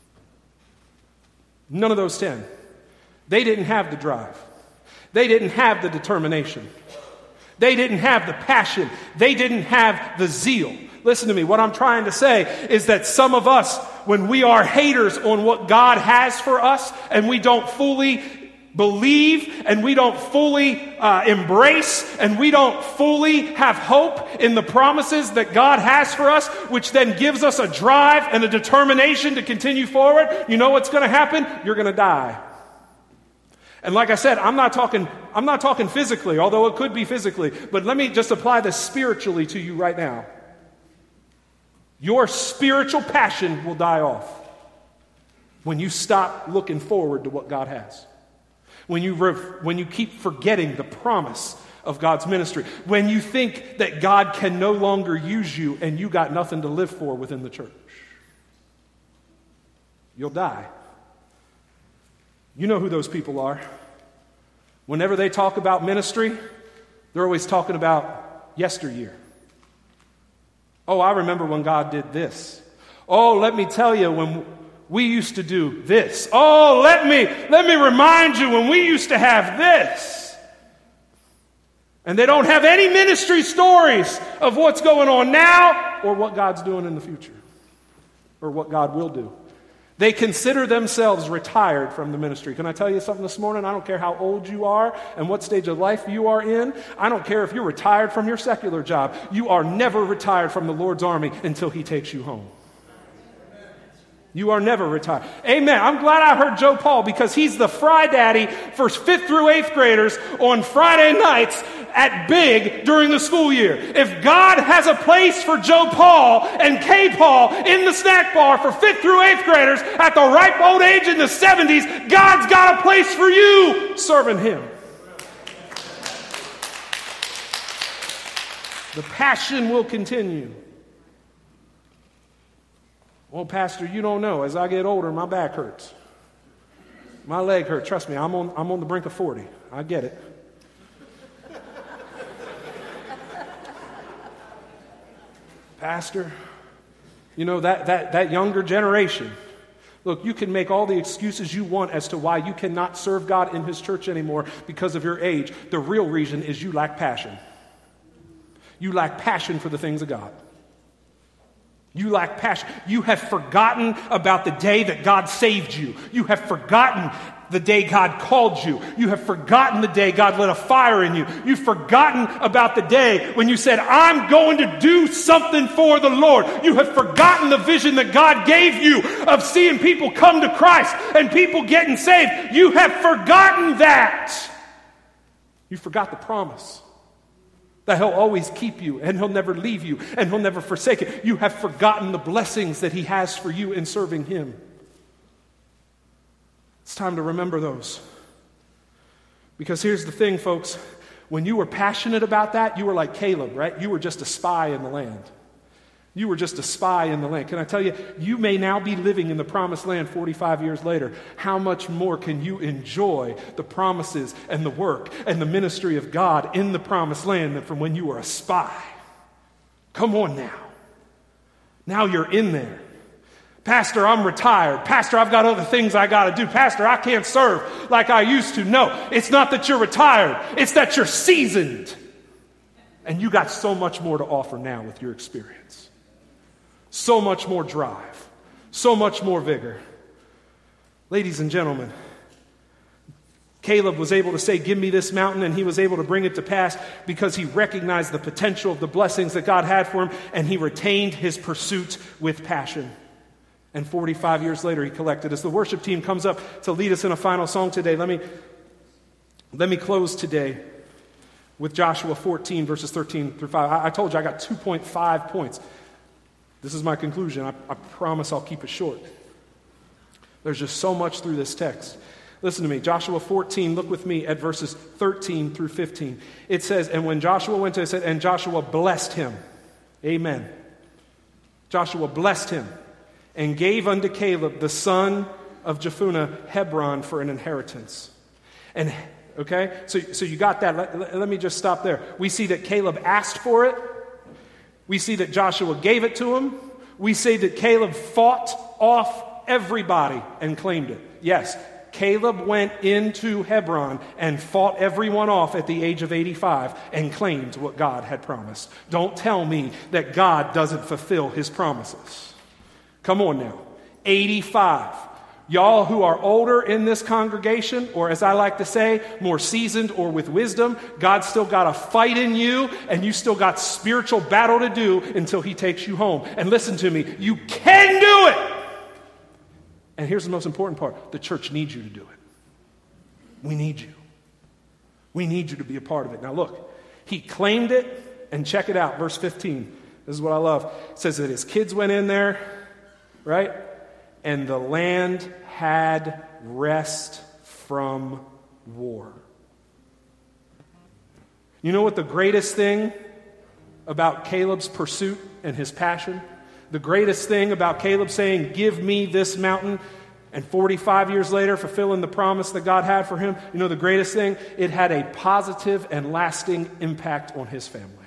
None of those ten. They didn't have the drive. They didn't have the determination. They didn't have the passion. They didn't have the zeal. Listen to me. What I'm trying to say is that some of us, when we are haters on what God has for us and we don't fully believe and we don't fully uh, embrace and we don't fully have hope in the promises that God has for us, which then gives us a drive and a determination to continue forward, you know what's going to happen? You're going to die. And like I said, I'm not talking I'm not talking physically, although it could be physically, but let me just apply this spiritually to you right now. Your spiritual passion will die off when you stop looking forward to what God has. When you rev- when you keep forgetting the promise of God's ministry. When you think that God can no longer use you and you got nothing to live for within the church. You'll die. You know who those people are. Whenever they talk about ministry, they're always talking about yesteryear. Oh, I remember when God did this. Oh, let me tell you when we used to do this. Oh, let me, let me remind you when we used to have this. And they don't have any ministry stories of what's going on now or what God's doing in the future or what God will do. They consider themselves retired from the ministry. Can I tell you something this morning? I don't care how old you are and what stage of life you are in. I don't care if you're retired from your secular job. You are never retired from the Lord's army until He takes you home. You are never retired. Amen. I'm glad I heard Joe Paul because he's the fry daddy for fifth through eighth graders on Friday nights at Big during the school year. If God has a place for Joe Paul and K Paul in the snack bar for fifth through eighth graders at the ripe old age in the seventies, God's got a place for you serving Him. The passion will continue. Well, Pastor, you don't know. As I get older, my back hurts. My leg hurts. Trust me, I'm on, I'm on the brink of forty. I get it. Pastor, you know, that, that, that younger generation, look, you can make all the excuses you want as to why you cannot serve God in His church anymore because of your age. The real reason is you lack passion. You lack passion for the things of God. You lack passion. You have forgotten about the day that God saved you. You have forgotten the day God called you. You have forgotten the day God lit a fire in you. You've forgotten about the day when you said, I'm going to do something for the Lord. You have forgotten the vision that God gave you of seeing people come to Christ and people getting saved. You have forgotten that. You forgot the promise that He'll always keep you and He'll never leave you and He'll never forsake you. You have forgotten the blessings that He has for you in serving Him. It's time to remember those. Because here's the thing, folks. When you were passionate about that, you were like Caleb, right? You were just a spy in the land. You were just a spy in the land. Can I tell you, you may now be living in the promised land forty-five years later. How much more can you enjoy the promises and the work and the ministry of God in the promised land than from when you were a spy? Come on now. Now you're in there. Pastor, I'm retired. Pastor, I've got other things I got to do. Pastor, I can't serve like I used to. No, it's not that you're retired. It's that you're seasoned. And you got so much more to offer now with your experience. So much more drive. So much more vigor. Ladies and gentlemen, Caleb was able to say, give me this mountain, and he was able to bring it to pass because he recognized the potential of the blessings that God had for him, and he retained his pursuit with passion. And forty-five years later, he collected. As the worship team comes up to lead us in a final song today, let me, let me close today with Joshua fourteen, verses thirteen through five. I, I told you I got two point five points. This is my conclusion. I, I promise I'll keep it short. There's just so much through this text. Listen to me. Joshua fourteen, look with me at verses thirteen through fifteen. It says, and when Joshua went to it, said, and Joshua blessed him. Amen. Joshua blessed him and gave unto Caleb, the son of Jephunneh, Hebron for an inheritance. And, okay, so, so you got that. Let, let, let me just stop there. We see that Caleb asked for it. We see that Joshua gave it to him. We see that Caleb fought off everybody and claimed it. Yes, Caleb went into Hebron and fought everyone off at the age of eighty-five and claimed what God had promised. Don't tell me that God doesn't fulfill His promises. Come on now. eighty-five. Y'all who are older in this congregation, or as I like to say, more seasoned or with wisdom, God's still got a fight in you, and you still got spiritual battle to do until he takes you home. And listen to me, you can do it! And here's the most important part. The church needs you to do it. We need you. We need you to be a part of it. Now look, he claimed it, and check it out, verse fifteen. This is what I love. It says that his kids went in there, right? And the land had rest from war. You know what the greatest thing about Caleb's pursuit and his passion? The greatest thing about Caleb saying, give me this mountain, and forty-five years later fulfilling the promise that God had for him, you know the greatest thing? It had a positive and lasting impact on his family.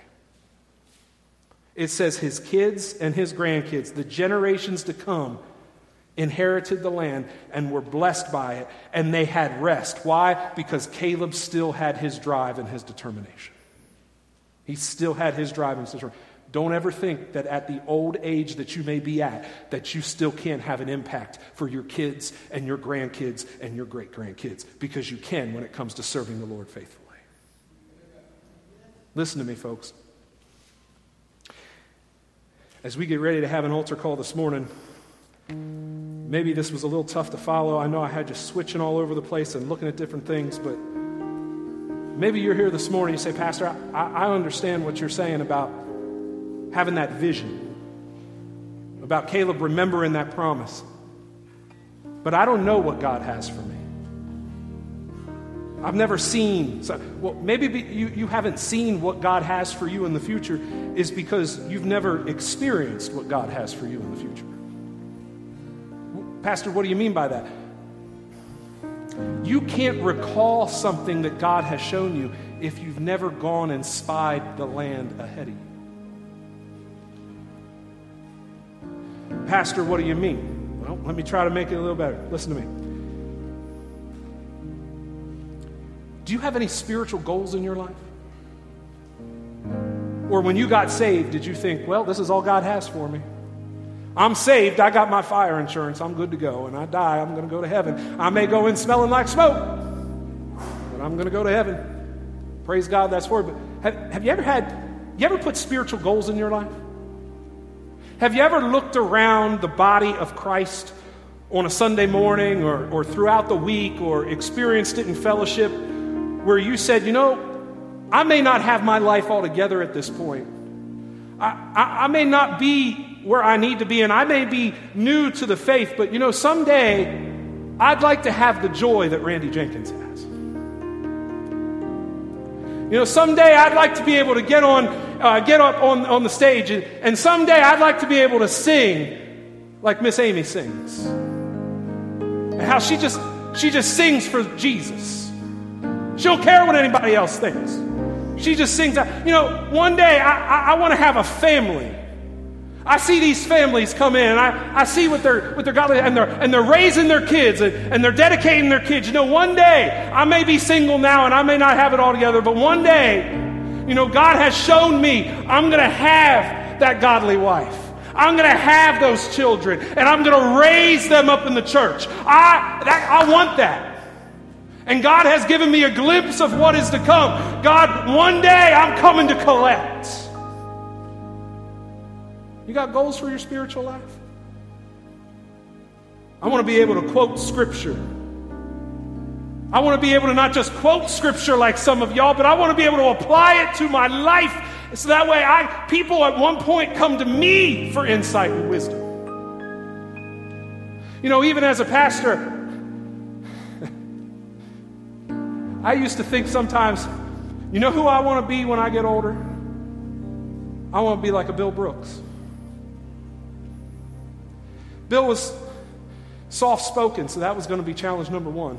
It says his kids and his grandkids, the generations to come, inherited the land and were blessed by it, and they had rest. Why? Because Caleb still had his drive and his determination. He still had his drive and his determination. Don't ever think that at the old age that you may be at, that you still can't have an impact for your kids and your grandkids and your great-grandkids, because you can when it comes to serving the Lord faithfully. Listen to me, folks. As we get ready to have an altar call this morning, maybe this was a little tough to follow. I know I had you switching all over the place and looking at different things, but maybe you're here this morning and you say, Pastor, I, I understand what you're saying about having that vision, about Caleb remembering that promise. But I don't know what God has for me. I've never seen, so, well, maybe be, you, you haven't seen what God has for you in the future is because you've never experienced what God has for you in the future. Pastor, what do you mean by that? You can't recall something that God has shown you if you've never gone and spied the land ahead of you. Pastor, what do you mean? Well, let me try to make it a little better. Listen to me. Do you have any spiritual goals in your life? Or when you got saved, did you think, well, this is all God has for me? I'm saved, I got my fire insurance, I'm good to go. And I die, I'm going to go to heaven. I may go in smelling like smoke, but I'm going to go to heaven. Praise God, that's for it. But have, have you ever had, you ever put spiritual goals in your life? Have you ever looked around the body of Christ on a Sunday morning or, or throughout the week, or experienced it in fellowship, where you said, you know, I may not have my life all together at this point. I, I, I may not be where I need to be, and I may be new to the faith, but you know, someday I'd like to have the joy that Randy Jenkins has. You know, someday I'd like to be able to get on, uh, get up on, on the stage, and, and someday I'd like to be able to sing like Miss Amy sings. And how she just, she just sings for Jesus. She don't care what anybody else thinks. She just sings out. You know, one day I, I, I want to have a family. I see these families come in, and I, I see what they're what they're godly, and they're and they're raising their kids, and, and they're dedicating their kids. You know, one day I may be single now, and I may not have it all together, but one day, you know, God has shown me I'm going to have that godly wife. I'm going to have those children, and I'm going to raise them up in the church. I that, I want that. And God has given me a glimpse of what is to come. God, one day I'm coming to collect. You got goals for your spiritual life? I want to be able to quote Scripture. I want to be able to not just quote Scripture like some of y'all, but I want to be able to apply it to my life. So that way I, people at one point come to me for insight and wisdom. You know, even as a pastor, I used to think sometimes, you know who I want to be when I get older? I want to be like a Bill Brooks. Bill was soft-spoken, so that was going to be challenge number one.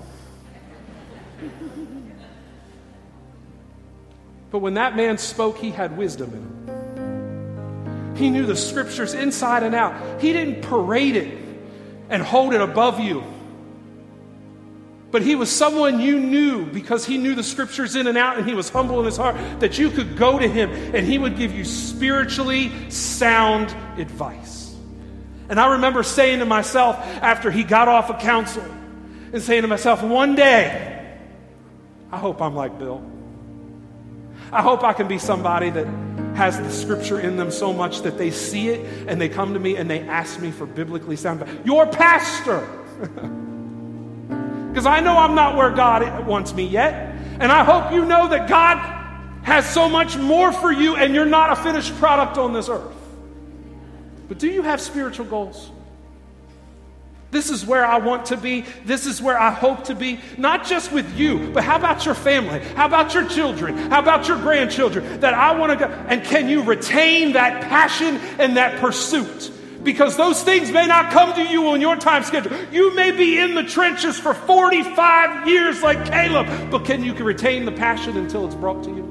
But when that man spoke, he had wisdom in him. He knew the Scriptures inside and out. He didn't parade it and hold it above you. But he was someone you knew because he knew the Scriptures in and out, and he was humble in his heart, that you could go to him and he would give you spiritually sound advice. And I remember saying to myself after he got off of counsel and saying to myself, one day, I hope I'm like Bill. I hope I can be somebody that has the scripture in them so much that they see it and they come to me and they ask me for biblically sound advice. Your pastor. Because I know I'm not where God wants me yet. And I hope you know that God has so much more for you and you're not a finished product on this earth. But do you have spiritual goals? This is where I want to be. This is where I hope to be. Not just with you, but how about your family? How about your children? How about your grandchildren? That I want to go. And can you retain that passion and that pursuit? Because those things may not come to you on your time schedule. You may be in the trenches for forty-five years like Caleb, but can you retain the passion until it's brought to you?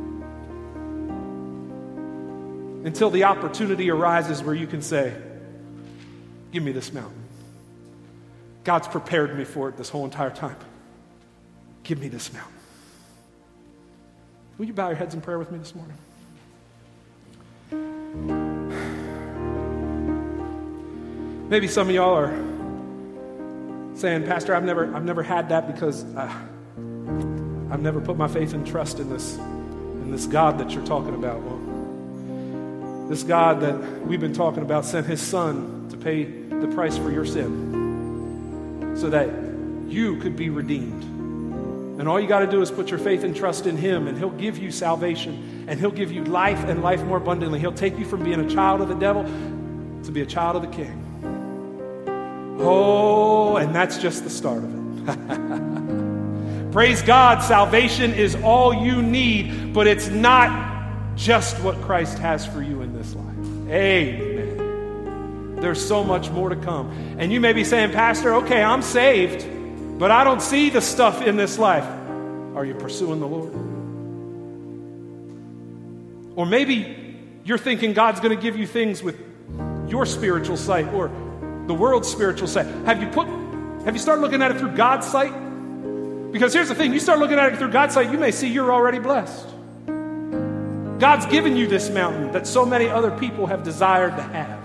Until the opportunity arises where you can say, give me this mountain. God's prepared me for it this whole entire time. Give me this mountain. Will you bow your heads in prayer with me this morning? Maybe some of y'all are saying, Pastor, I've never, I've never had that because uh, I've never put my faith and trust in this, in this God that you're talking about. Well, this God that we've been talking about sent his son to pay the price for your sin so that you could be redeemed. And all you got to do is put your faith and trust in him, and he'll give you salvation, and he'll give you life and life more abundantly. He'll take you from being a child of the devil to be a child of the King. Oh, and that's just the start of it. Praise God, salvation is all you need, but it's not just what Christ has for you in this life. Amen. There's so much more to come. And you may be saying, Pastor, okay, I'm saved, but I don't see the stuff in this life. Are you pursuing the Lord? Or maybe you're thinking God's going to give you things with your spiritual sight or the world's spiritual sight. Have you put, have you started looking at it through God's sight? Because here's the thing, you start looking at it through God's sight, you may see you're already blessed. God's given you this mountain that so many other people have desired to have.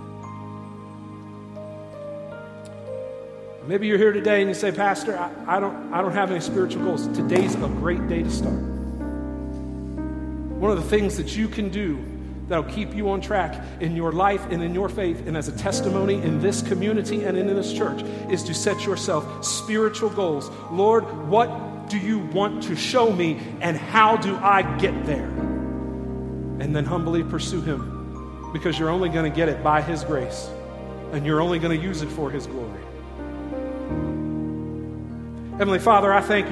Maybe you're here today and you say, Pastor, I, I don't I don't have any spiritual goals. Today's a great day to start. One of the things that you can do that'll keep you on track in your life and in your faith and as a testimony in this community and in this church is to set yourself spiritual goals. Lord, what do you want to show me and how do I get there? And then humbly pursue him, because you're only going to get it by his grace and you're only going to use it for his glory. Heavenly Father, I thank you